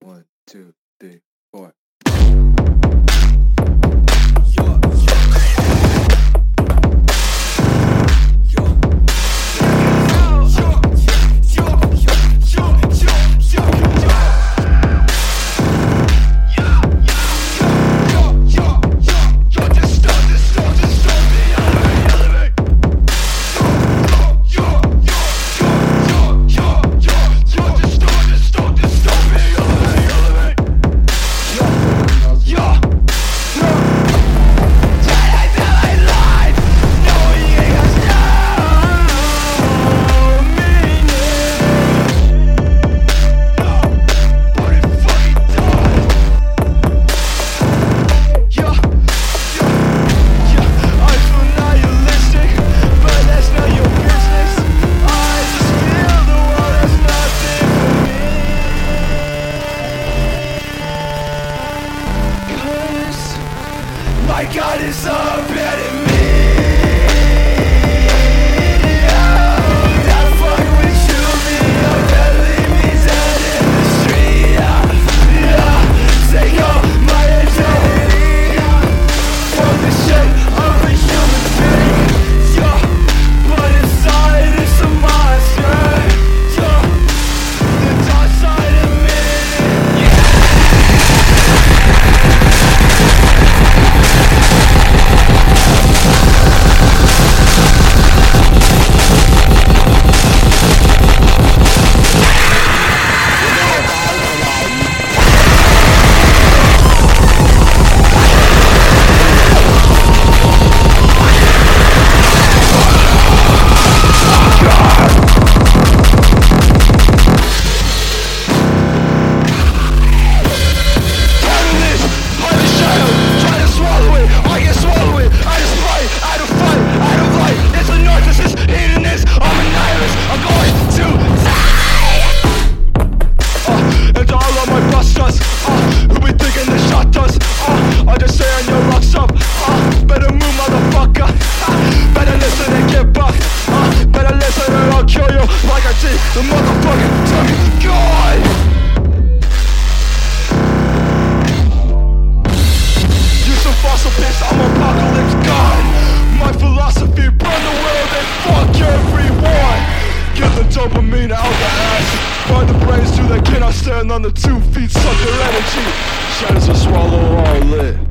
1, 2, 3, 4. My God is up at me. The motherfucking fucking God! You some fossil piss, I'm apocalypse God. My philosophy, burn the world and fuck everyone. Get the dopamine out the ass. Burn the brains till they cannot stand on the 2 feet, suck their energy. Shadows will swallow all lit.